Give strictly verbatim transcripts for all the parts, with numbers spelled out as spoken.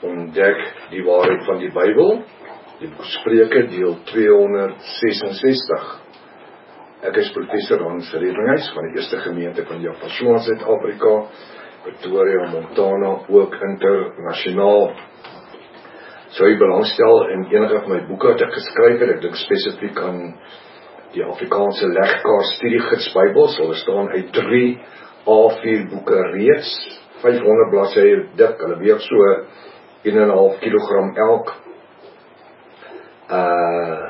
ontdek die waarheid van die Bybel, die boek Spreuke, deel tweehonderdsesensestig. Ek is professor Hans Redinghuis van die Eerste Gemeente van Jaffa, Suid-Afrika, Pretoria, Montana, ook internasionaal. Sou jy belangstel in enige van my boeke wat ek geskryf het, ek dink spesifiek aan die Afrikaanse legkaart studiegids Bybel, sal staan uit drie A vier boeke reeds, vyfhonderd bladsye dik, hulle weeg so een en 'n half kilogram elk. Uh,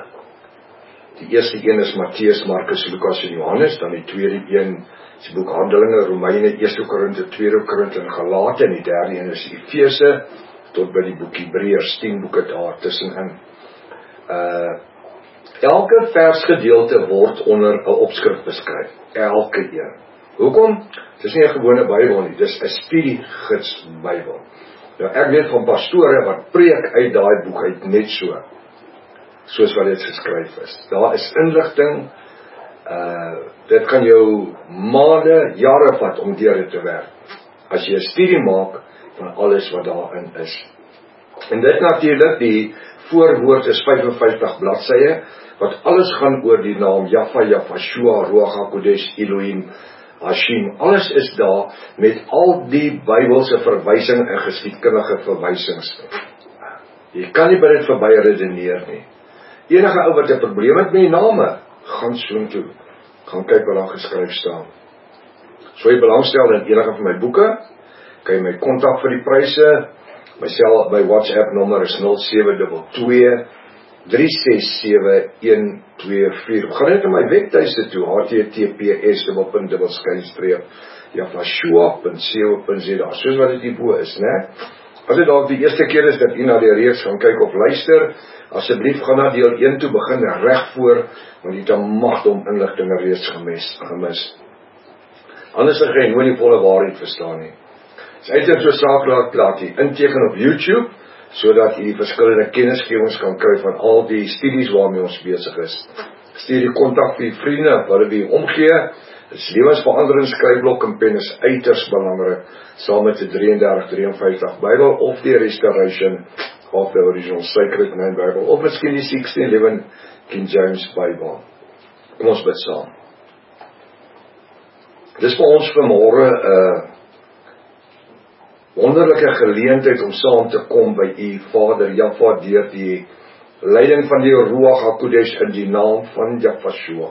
die eerste een is Matteus, Markus, Lukas en Johannes, dan die tweede een is die boek Handelinge, Romeine, Eerste Korinte, Tweede Korinte en Galate, en die derde een is Efese, tot by die boek Hebreërs, tien boeke daar tussenin. Uh, elke versgedeelte word onder 'n opskrif beskryf, elke een. Hoekom? Dit is nie 'n gewone Bybel nie, dit is 'n studiegids Bybel. Nou ek weet van pastore wat preek uit daai boek uit net so, soos wat dit geskryf is. Daar is inligting, uh, dit kan jou maande, jare vat om deur dit te werk, as jy 'n studie maak van alles wat daarin is. En dit natuurlik, die voorwoord is vyf en vyftig bladsye, wat alles gaan oor die naam Jaffa, Jafashua, Ruach HaKodesh, Elohim, Hashim, alles is daar met al die Bybelse verwysing en geskiedkundige verwysings. Jy kan nie by dit verby redeneer nie. Enige ou wat 'n probleem het met die name, gaan soontoe, gaan kyk wat daar geskryf staan. So jy belangstel in enige van my boeke, kan jy my kontak vir die pryse, myself, my WhatsApp nommer is nul sewe twee twee, drie ses sewe, een twee vier. Gaan net na my webtuiste toe, h t t p s dubbel dubbel skynstreep jafashua punt co punt z a, soos wat dit hierbo is, né? As dit dalk die eerste keer is dat u na die reeks gaan kyk of luister, asseblief gaan na deel een toe, begin reg voor, want jy het 'n magdom inligting reeds gemis, gemis. Anders gaan jy nooit die volle waarheid verstaan nie. Dit is uiters so saak laat, laat jy inteken op YouTube, sodat jy die verskillende kennisgewings kan kry van al die studies waarmee ons besig is. Stuur die kontak vir die vriende, wat hulle omgee. Dis lewensverandering skryfblok en pen is uiters belangrik, saam met die drieëndertig drieënvyftig Bybel, of die Restoration of the Original Sacred Name Bible, of miskien die sixteen eleven King James Bible. Kom ons bid saam. Dis vir ons vanmôre 'n uh, wonderlike geleentheid om saam te kom by u Vader Jaffa deur die leiding van die Ruach HaKodesh in die naam van Jafashua.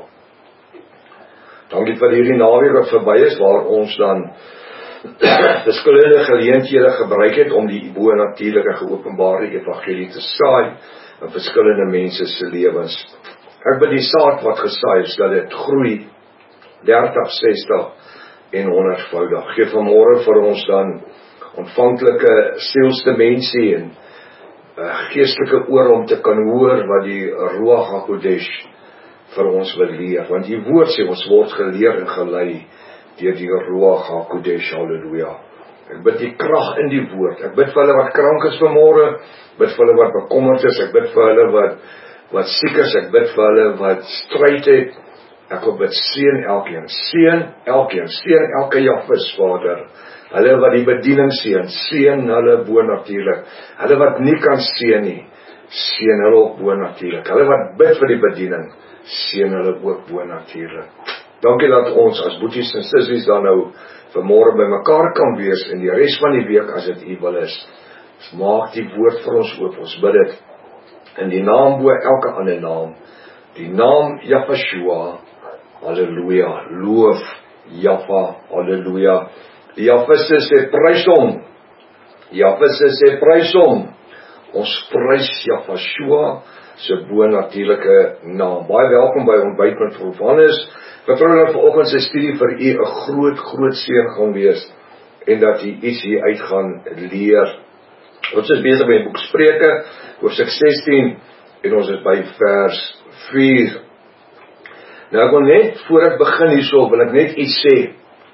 Dankie vir hierdie naweek wat verby is, waar ons dan verskillende geleenthede gebruik het om die bo-natuurlike geopenbaarde evangelie te saai in verskillende mense se lewens. Ek bid die saad wat gesaai is, dat dit groei dertig, sestig en honderdvoudig. Geef vanmôre vir ons dan ontvanklike sielsdimensie en uh, geestelike oor om te kan hoor wat die Ruach HaKodesh vir ons wil leer, want die woord sê ons word geleer en gelei deur die Ruach HaKodesh, halleluja. Ek bid die krag in die woord, ek bid vir hulle wat krank is vanmôre, bid vir hulle wat bekommerd is, ek bid vir hulle wat, wat siek is, ek bid vir hulle wat stryd het, ek wil bid, seën elkeen, seën elkeen, seën elke Jafis, Vader, hulle wat die bediening seën, seën hulle bo-natuurlik, hulle wat nie kan seën nie, seën hulle ook bo-natuurlik, hulle wat bid vir die bediening, seën hulle ook bo-natuurlik. Dankie dat ons as boeties en sissies dan nou vanmôre by mekaar kan wees in die res van die week as dit u wil is. Ons maak die woord vir ons oop, ons bid dit in die naam bo elke ander naam, die naam Jafashua, halleluja, loof Jaffa, halleluja. Die Jafisse sê prys hom, Jafisse sê prys hom, ons prys Jafashua se bo-natuurlike naam. Baie welkom by Ontbyt met Prof Hannes. Vertrou dat vanoggend se studie vir u 'n groot, groot seën gaan wees en dat u iets hier uit gaan leer. Ons is besig met die boek Spreuke, hoofstuk sestien, en ons is by vers vier. Nou ek wil net, voor ek begin hierso, wil ek net iets sê.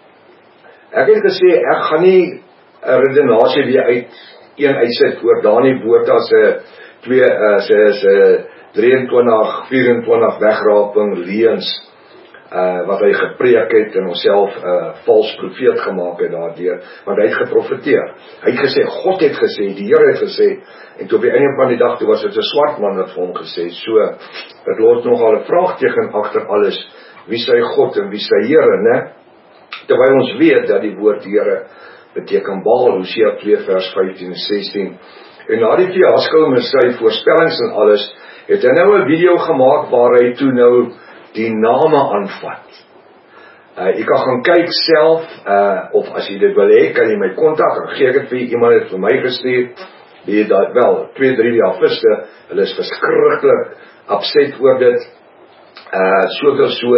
Ek het gesê, ek gaan nie 'n redenasie weer uit een uitsit oor Dani Botha se twee, uh, se, se drieëntwintig, vyf en twintig wegraping, leuns, uh, wat hy gepreek het en homself 'n uh, vals profeet gemaak het daardeur, want hy het geprofeteer. Hy het gesê, God het gesê, die Here het gesê, en toe op die einde van die dag, toe was dit 'n swart man wat vir hom gesê, so, dit los nogal 'n vraagteken agter alles, wie sy God en wie sy Here, né? Terwyl ons weet dat die woord Here beteken Baal, Hosea twee vers vyftien en sestien, en na die fiasco met sy voorspellings en alles, het hy nou 'n video gemaak waar hy toe nou die name aanvat. Uh, jy kan gaan kyk self, uh, of as jy dit wil hê, kan jy my kontak, en gee ek het vir iemand het vir my gestuur, die dat wel, twee, drie diafiste, hulle is verskriklik upset oor dit, uh, soveel so,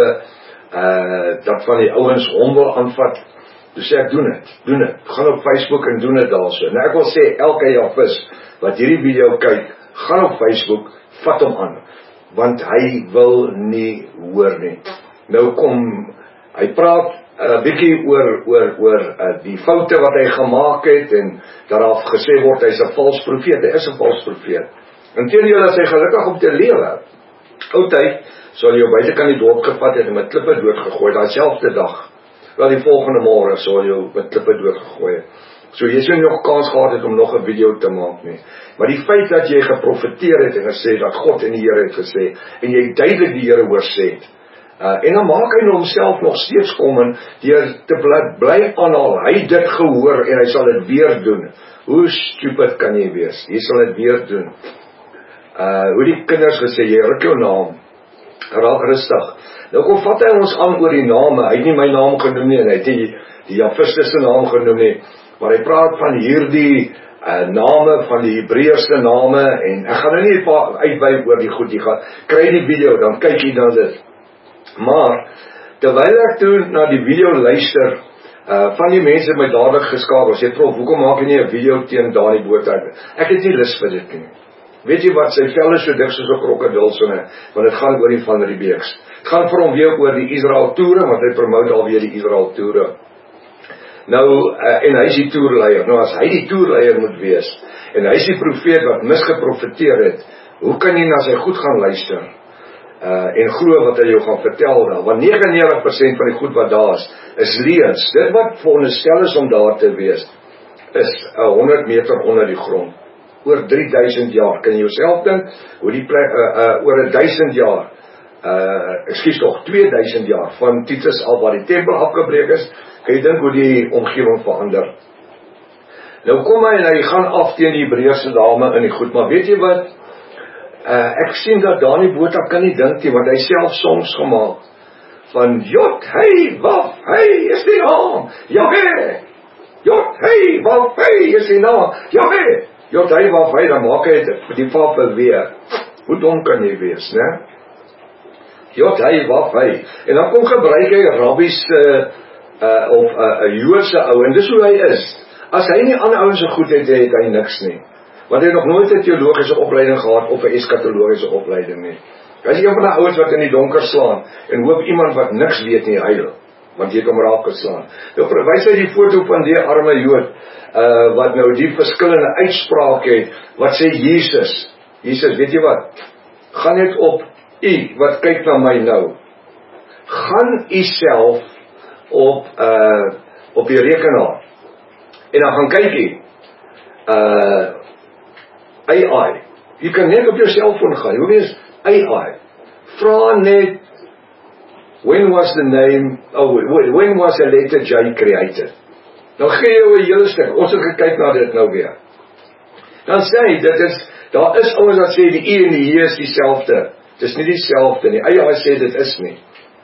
uh, dat van die ouens hom wil aanvat, toe sê ek, doen het, doen het, gaan op Facebook en doen het daar so, en ek wil sê, elke jafis, wat hierdie video kyk, gaan op Facebook, vat hom aan, want hy wil nie hoor nie. Nou kom, hy praat 'n uh, bietjie oor, oor, oor uh, die foute wat hy gemaak het, en dat daar gesê word, hy is 'n vals profeet, hy is 'n vals profeet. Inteendeel is hy gelukkig om te lewe. Oudtyd, sal jy buitekant die dorp gevat het en met klippe doodgegooi, daai selfde dag, wel die volgende môre sal jy met klippe doodgegooi het. So jy sou nog kans gehad het om nog 'n video te maak nie. Maar die feit dat jy geprofeteer het en gesê dat God en die Here het gesê, en jy duidelik die Here oorsê het, uh, en dan maak hy nou homself nog steeds kom en deur te bly, bly aanhaal, hy dit gehoor en hy sal dit weer doen. Hoe stupid kan jy wees? Jy sal dit weer doen. Uh, hoe die kinders gesê, jy ruk jou naam, raak rustig. Nou kom vat hy ons aan oor die name, hy het nie my naam genoem nie, en hy het die, die Jafiste se naam genoem nie, maar hy praat van hierdie uh, name, van die Hebreëse name, en ek gaan nou nie uitwy oor die goed, jy gaan, kry die video, dan kyk jy dan dit. Maar, terwyl ek toe na die video luister, uh, van die mense my dadelik geskakel, sê, prof, hoekom maak jy nie 'n video teen Dani Botha? Ek het nie lus vir dit nie. Weet jy wat, sy vel is so dik soos 'n krokodil, so ne, want dit gaan oor die Van Riebeeks. Het gaan vir hom weer oor die Israel toere, want hy promote alweer die Israel toere. Nou, uh, en hy is die toerleier, nou as hy die toerleier moet wees, en hy is die profeet wat misgeprofeteer het, hoe kan jy na sy goed gaan luister, uh, en glo wat hy jou gaan vertel dan, want negenennegentig persent van die goed wat daar is, is leuns. Dit wat veronderstel is om daar te wees, is uh, honderd meter onder die grond, oor drie duisend jaar, kan jy jouself dink, hoe die plek, uh, uh, oor een duisend jaar, uh, excuse toch, twee duisend jaar, van Titus al waar die tempel afgebreek is, kan jy dink hoe die omgewing verander. Nou kom hy en hy gaan af teen die Hebreëse dame in die goed, maar weet jy wat, uh, ek sien dat Dani Botha kan nie dink nie, want hy self songs gemaak, van Jot, hey, waf, hey, is die naam, Jahwe, Jot, hey, waf, hey, is die naam, Jahwe, Jot, hey, waf, hey, dan maak hy dit, die vaffel weer, hoe dom kan jy wees, ne? Jot, hey, waf, hey, en dan kom gebruik hy rabbies, uh, uh, of 'n uh, Joodse ou, en dis hoe hy is. As hy nie ander ouens so goed het, het hy niks nie. Want hy het nog nooit 'n teologiese opleiding gehad, of 'n eskatologiese opleiding nie. Hy is een van die ouens wat in die donker slaan, en hoop iemand wat niks weet nie huil, want jy het hom raak geslaan. Nou verwys hy die foto van die arme Jood, uh, wat nou die verskillende uitspraak het, wat sê Jesus, Jesus, weet jy wat, gaan net op u, wat kyk na my nou, gaan u self op, uh, op die rekenaar, en dan gaan kyk jy, uh, A I, jy kan net op jou cellfoon gaan, hoe wees A I, vraag net, when was the name, oh, when was a letter J created, dan gee jy een hele stuk, ons het gekyk na dit nou weer, dan sê hy, dit is, daar is ouens wat sê, die I en die J is die selfde, dit is nie die selfde nie, A I sê dit is nie,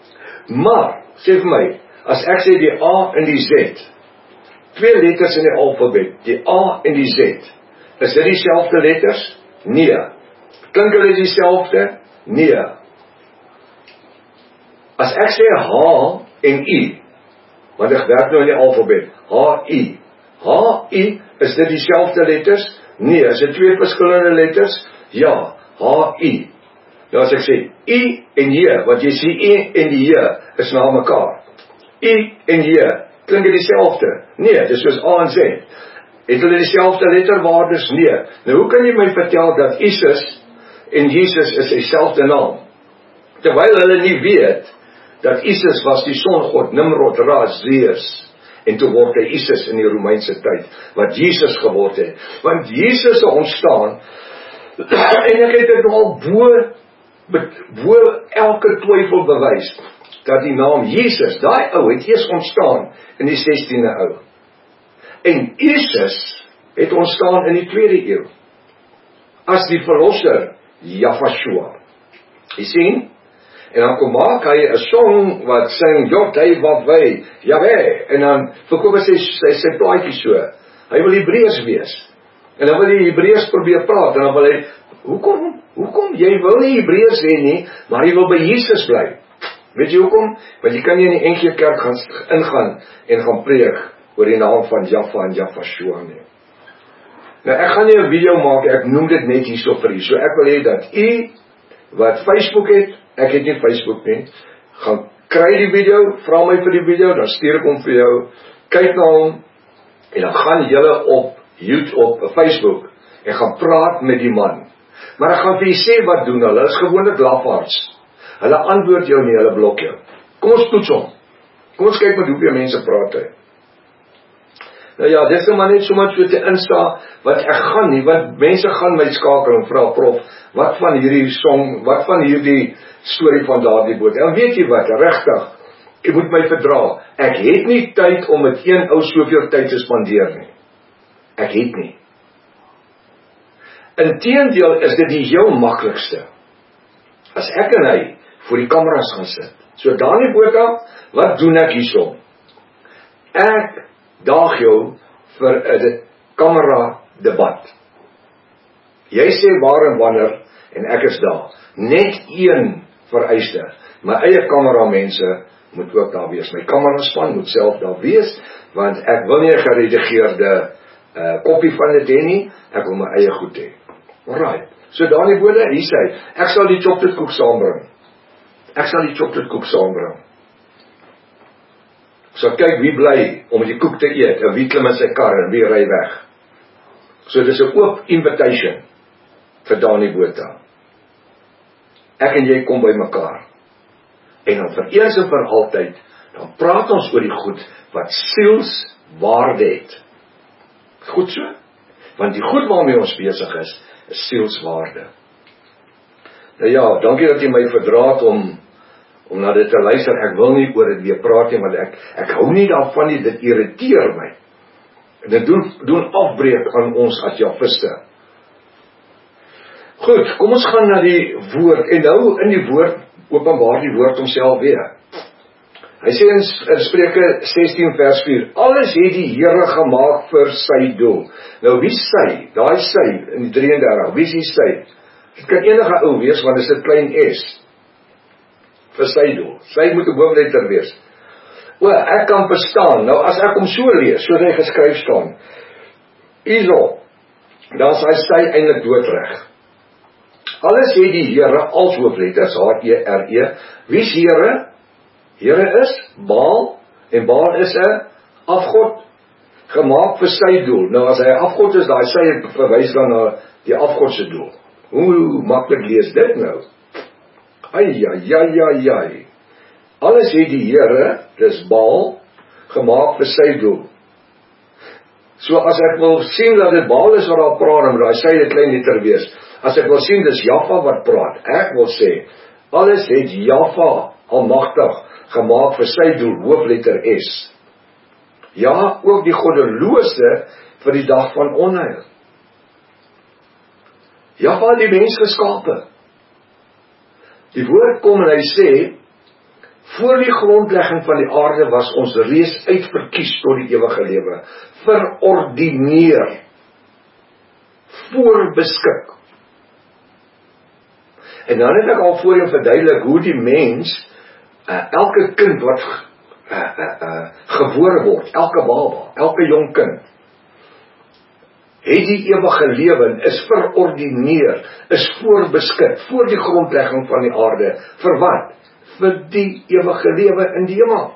maar, sê vir my, as ek sê die A en die Z, twee letters in die alfabet, die A en die Z, is dit die selfde letters? Nee. Klink hulle die selfde? Nee. As ek sê H en I, want ek werk nou in die alfabet, H I, H I, is dit die selfde letters? Nee. Is dit twee verskillende letters? Ja. H I. Nou as ek sê I en J, want jy sê I en die J is na mekaar. I en J, klink dit dieselfde? Nee, dis soos A en Z. Het hulle dieselfde letterwaardes? Nee. Nou hoe kan jy my vertel dat Jesus en Jesus is dieselfde naam? Terwyl hulle nie weet dat Isis was die songod, Nimrod, Ra, Zeus, en toe word hy Isis in die Romeinse tyd, wat Jesus geword het. Want Jesus is ontstaan, en ek het dit nogal bo, bo elke twyfel bewys, dat die naam Jesus, daai ou, het eers ontstaan in die sestiende eeu. En Isis het ontstaan in die tweede eeu, as die verlosser, Jafashua. Jy sien? En dan kom maak hy 'n song wat sing, Jod, hy wat wy, Jaweh, en dan verkoop hy sy, sy, sy plaatjie so. Hy wil Hebreërs wees. En dan wil hy Hebreërs probeer praat, en dan wil hy, hoekom, hoekom, jy wil nie Hebreërs hê nie, maar jy wil by Jesus bly. Weet jy hoekom? Want jy kan nie in die N G Kerk gaan ingaan en gaan preek oor die naam van Jaffa en Jafashua nie. Nou ek gaan nie 'n video maak, ek noem dit net hierso vir u. So ek wil hê dat u wat Facebook het, ek het nie Facebook nie, gaan kry die video, vra my vir die video, dan stuur ek hom vir jou, kyk na hom, en dan gaan julle op YouTube, op Facebook, en gaan praat met die man. Maar ek gaan vir jy sê wat doen hulle, is gewoonlik lafaards. Hulle antwoord jou nie, hulle blok jou. Kom ons toets hom. Kom ons kyk met hoeveel mense praat hy. Nou ja, dit is maar net so wat so te insta, wat ek gaan nie, want mense gaan my skakel en vra, prof, wat van hierdie song, wat van hierdie storie van daardie boot, en weet jy wat, regtig, jy moet my verdra, ek het nie tyd om met een ou soveel tyd te spandeer nie, ek het nie. Inteendeel is dit die heel maklikste, as ek en hy voor die kameras gaan sit, so Danie Botha, wat doen ek hierso? Ek daag jou vir 'n kamera debat. Jy sê waar en wanneer, en ek is daar. Net een vereiste. My eie kameramense moet ook daar wees. My kameraspan moet self daar wees, want ek wil nie 'n geredigeerde uh, kopie van dit hê nie, ek wil my eie goed hê. Alright, so Danie Botha, hier sê, ek sal die chocoladekoek saambring. Ek sal die chocoladekoek saambring. So kyk wie bly om die koek te eet, en wie klim in sy kar, en wie ry weg. So dis 'n oop invitation vir Danie Botha. Ek en jy kom by mekaar. En dan vir eens en vir altyd, dan praat ons oor die goed wat sielswaarde het. Goed so? Want die goed waarmee ons besig is, is sielswaarde. Nou ja, dankie dat jy my verdraat om om na dit te luister. Ek wil nie oor dit weer praat nie, want ek, ek hou nie daarvan nie, dit irriteer my. En dit doen, doen afbreek aan ons as Jafiste. Goed, kom ons gaan na die woord, en nou in die woord, openbaar die woord homself weer. Hy sê in, in Spreuke sestien vers vier, alles het die Here gemaak vir sy doel. Nou wie sy, daai sy, in die drie en dertig, wie is die sy? Dit kan enige ou wees, want dit is 'n klein s, vir sy doel. Sy moet 'n hoofletter wees. O, ek kan verstaan, nou as ek hom so lees, soos hy geskryf staan, Iso, dan is hy sy eintlik doodreg. Alles het die Here als hoofletters, H E R E, wie is Here? Here is Baal, en Baal is 'n afgod, gemaak vir sy doel. Nou as hy 'n afgod is, daai sy verwys dan na die afgod se doel. Hoe maklik lees dit nou? Ai, ai, ai, ai, ai. Alles het die Here, dis Baal, gemaak vir sy doel. So as ek wil sien dat dit Baal is wat daar praat, dan moet hy sy 'n klein letter wees. As ek wil sien dis Jaffa wat praat, ek wil sê, alles het Jaffa, almagtig, gemaak vir sy doel, hoofletter S. Ja, ook die goddelose vir die dag van onheil. Jaffa het die mens geskape. Die woord kom en hy sê, voor die grondlegging van die aarde was ons reeds uitverkies tot die ewige lewe, verordineer, voorbeskik. En dan het ek al voor jou verduidelik hoe die mens, uh, elke kind wat uh, uh, uh, gebore word, elke baba, elke jong kind, het die ewige lewe, is verordineer, is voorbeskik, voor die grondlegging van die aarde, vir wat? Vir die ewige lewe in die hemel.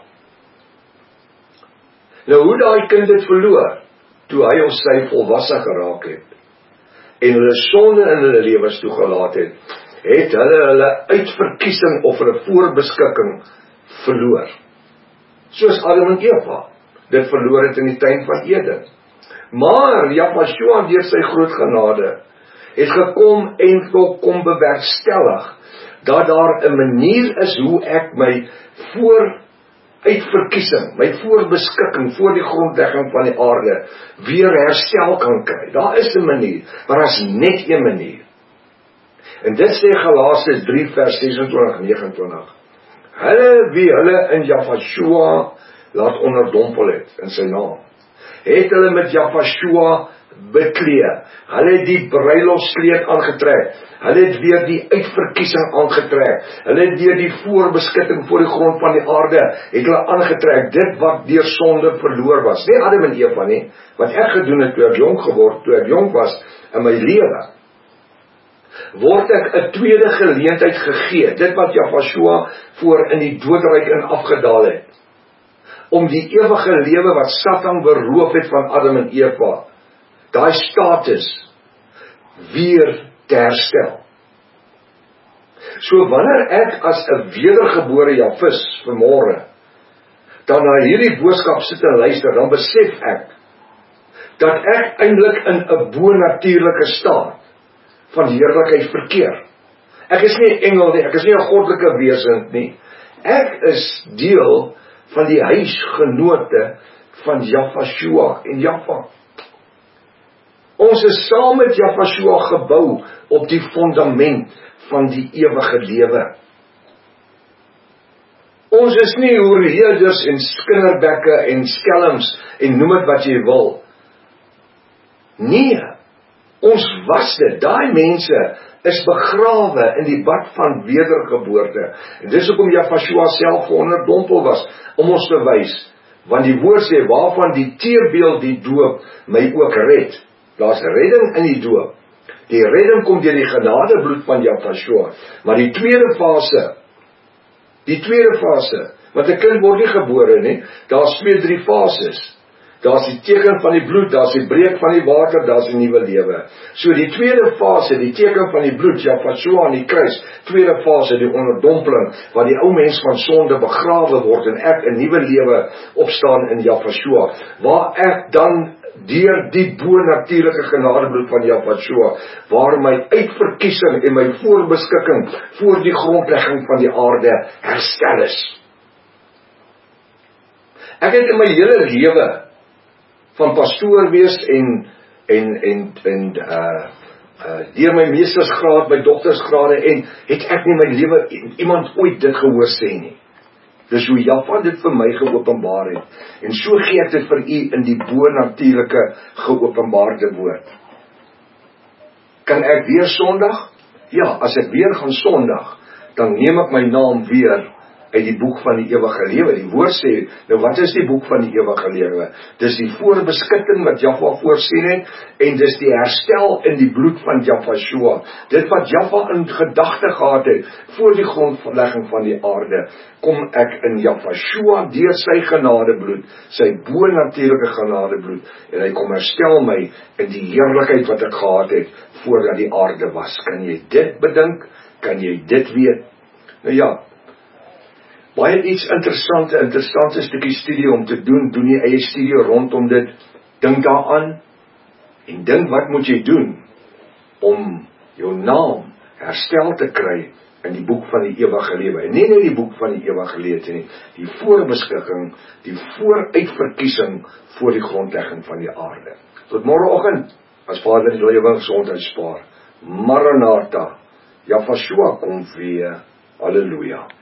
Nou hoe daai kind het verloor, toe hy of sy volwasse geraak het, en hulle sonde in hulle lewens toegelaat het, het hulle hulle uitverkiesing of hulle voorbeskikking verloor. Soos Adam en Eva dit verloor het in die tuin van Eden. Maar Jahweh deur sy groot genade het gekom en kom bewerkstellig dat daar 'n manier is hoe ek my vooruitverkiesing, my voorbeskikking voor die grondlegging van die aarde weer herstel kan kry. Daar is 'n manier, maar daar is net 'n manier. En dit sê Galasiërs drie vers sesentwintig negenentwintig. Hulle wie hulle in Jahweh laat onderdompel het in sy naam, het hulle met Jahweh beklee. Hulle het die bruilofskleed aangetrek. Hulle het weer die uitverkiesing aangetrek. Hulle het weer die voorbeskikking voor die grond van die aarde het hulle aangetrek. Dit wat deur sonde verloor was. Nie Adam en Eva nie. Wat ek gedoen het toe ek jonk geword, toe ek jonk was in my lewe. Word ek 'n tweede geleentheid gegee. Dit wat Jahweh voor in die doodryk in afgedaal het. Om die ewige lewe wat Satan beroof het van Adam en Eva, daai status weer te herstel. So wanneer ek as 'n wedergebore Jafis vanmôre dan na hierdie boodskap sit en luister, dan besef ek dat ek eintlik in 'n bonatuurlike staat van heerlikheid verkeer. Ek is nie 'n engel nie, ek is nie 'n goddelike wesen nie. Ek is deel van die huisgenote van Jahweh en Jahweh. Ons is saam met Jahweh gebou op die fundament van die ewige lewe. Ons is nie hoerheerders en skinderbekke en skelms en noem dit wat jy wil. Nee, ons was dit. Daai mense is begrawe in die bad van wedergeboorte. En dis hoekom Jahweh self onderdompel was, om ons te wys. Want die woord sê, waarvan die teerbeeld die doop my ook red. Daar's redding in die doop. Die redding kom deur die genadebloed van Jahweh. Maar die tweede fase, die tweede fase, want 'n kind word nie gebore nie, daar's twee, drie fases. Daar's die teken van die bloed, daar's die breek van die water, daar's die nuwe lewe. So die tweede fase, die teken van die bloed, Jahweh aan die kruis, tweede fase, die onderdompeling, waar die ou mens van sonde begrawe word en ek 'n nuwe lewe opstaan in Jahweh, waar ek dan deur die bonatuurlike genadebloed van Jahweh, waar my uitverkiesing en my voorbeskikking voor die grondlegging van die aarde herstel is. Ek het in my hele lewe van pastoor wees en en en en uh uh deur my meestersgraad, my doktersgrade en het ek nie my lewe iemand ooit dit gehoor sê nie. Dis hoe Jahweh dit vir my geopenbaar het. En so gee ek dit vir u in die bonatuurlike geopenbaarde woord. Kan ek weer sondig? Ja, as ek weer gaan sondig, dan neem ek my naam weer uit die boek van die ewige lewe. Die woord sê, nou wat is die boek van die ewige lewe? Dis die voorbeskikking wat Jahweh voorsien het, en dis die herstel in die bloed van Jahweh. Dit wat Jahweh in gedagte gehad het, voor die grondlegging van die aarde, kom ek in Jahweh, deur sy genadebloed, sy bonatuurlike genadebloed, en hy kom herstel my in die heerlikheid wat ek gehad het, voordat die aarde was. Kan jy dit bedink? Kan jy dit weet? Nou ja, baie iets interessante, interessante stukkie studie om te doen, doen jy eie studie rondom dit, dink daaraan, en dink wat moet jy doen, om jou naam herstel te kry, in die boek van die ewige lewe, en nie net die boek van die ewige lewe nie, die voorbeskikking, die vooruitverkiesing, voor die grondlegging van die aarde. Tot môreoggend, as Vader die lewe gesondheid spaar, Maranatha, Jahweh kom weer, halleluja.